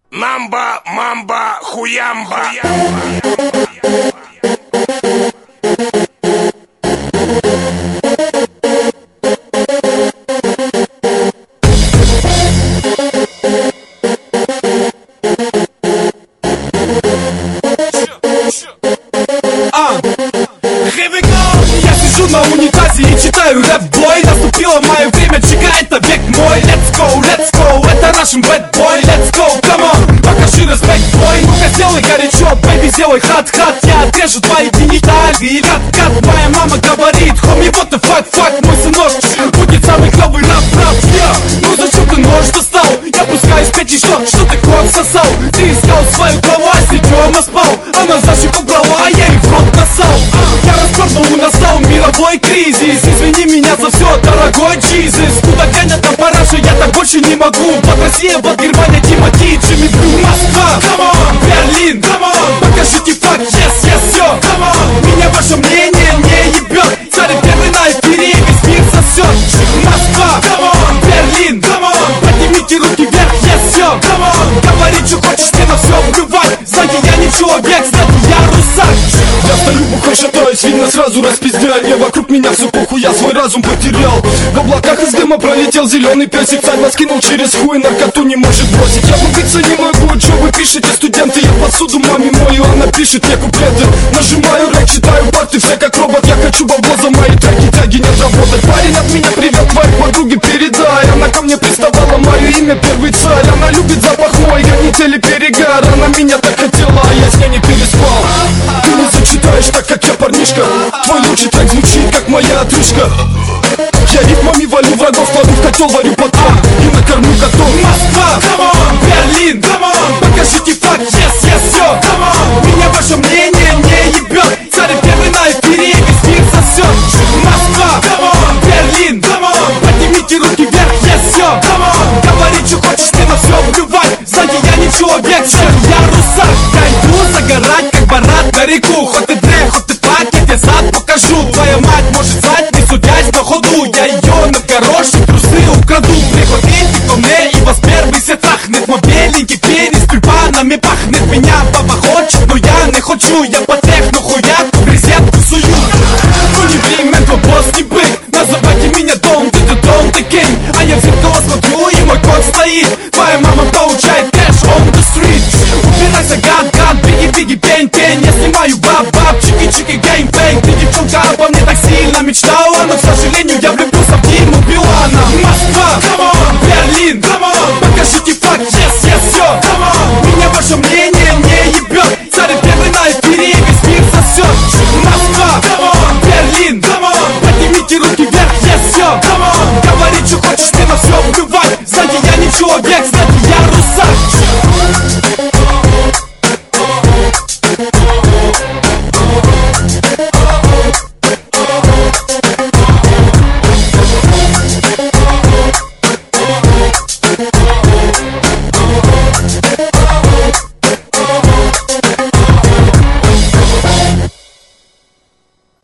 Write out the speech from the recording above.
Намба, мамба, хуямба. Я сижу на унитазе и читаю рэп-бой. Наступило мое время, чека, это век мой. Let's go, это Russian bad boy. Let's go, come on, покажи респект, бой. Ну-ка сделай горячо, бэйби, сделай хат-хат. Я отрежу твои гениталии, кат-кат. Моя мама говорит, хоми, what the fuck, мой сынок будет самый клёвый рап-рап. Ну зачем ты нож достал? Я пускаюсь петь и что ты кровь сосал? Ты искал свою главу, а сидёма спал. Она за щеку брала, а я ей в рот насал. Я распорнул, настал мировой кризис. Извини меня за все, дорогой Jesus. Куда гонят там параша, я так больше не могу. Под Россия, под Германия, Тимати, Джимми Блю. Москва, come on, Берлин, come on, покажите факт, yes, все, come on. Меня ваше мнение не ебет. Царь первый на эфире, весь мир сосет. Москва, come on, Берлин, come on, поднимите руки вверх, yes, все, come on. Говори, что хочешь, мне на все плевать. Знаете, я не человек, знаете, я русак. Я стою бухой, шатаюсь, видно сразу распиздяли. Вокруг меня все похуй, я свой разум потерял. В облаках из дыма пролетел зеленый песик. Царь нас кинул через хуй, наркоту не может бросить. Я влюбиться не могу, что вы пишете, студенты? Я посуду маме мою, она пишет мне куплеты. Нажимаю рэк, читаю парты, все как робот. Я хочу бабло за мои треки, тяги нет работать. Парень от меня привет, твоей подруге передай. Она ко мне приставала, мое имя первый царь. Она любит запах мой, гонители перегар. Она меня так хотела, а я с ней не переспал. Ты не зачитаешь так, как я, парнишка. Твой лучший трек звучит, как моя отрыжка. Я рифмами валю врагов, кладу в котел, варю потом и накормлю котов. Москва, come on, Берлин, come on, покажите факт, yes, все, come on. Меня ваше мнение не ебет. Царь первый на эфире, весь мир сосет. Москва, come on, Берлин, come on, поднимите руки вверх, yes, все, come on. Говори, что хочешь, мне на все плевать. Знаете, я не человек, я русак. Я иду загорать, как Барат на реку. Хоть ты дре, хоть ты пак, я тебе зад покажу. Твоя мать может знать, не судясь по ходу. Я ее на горошек трусы украду. Приходите ко мне, и вас первый се трахнет. Мой беленький пенис тюльпанами пахнет. Меня папа хочет, но я не хочу. Я по техну хуяк в резетку сую. Ну не время, твой босс не бык. Называйте меня Дом, ты king. А я в зеркало смотрю, и мой кот стоит. Твоя мама получает кэш on the street. Убирайся, гад, беги, пень. Я снимаю баб, чики, геймбэнг. Ты девчонка обо мне так сильно мечтала, но, к сожалению, я влюбился в Диму Билана. Москва, come on, Берлин, come on, покажите факт, yes, все, come on. Меня ваше мнение не ебет. Царь первый на эфире, весь мир сосет. Москва, come on, Берлин, come on, поднимите руки вверх, yes, все, come on. Говори, что хочешь, мне на все плевать. Знаете, я не человек, знаете, я русак. We'll be right back.